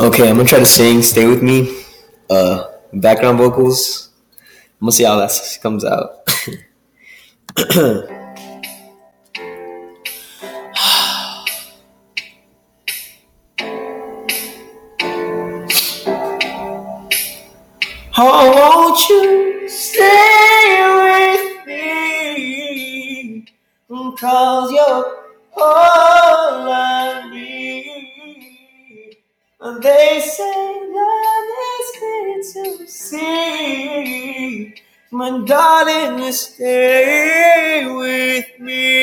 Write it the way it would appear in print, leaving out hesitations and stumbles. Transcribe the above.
Okay, I'm gonna try to sing "Stay With Me." Background vocals. I'm gonna see how that comes out. Oh, won't you stay with me? 'Cause you're all I need. And they say love is clear to see. My darling, stay with me.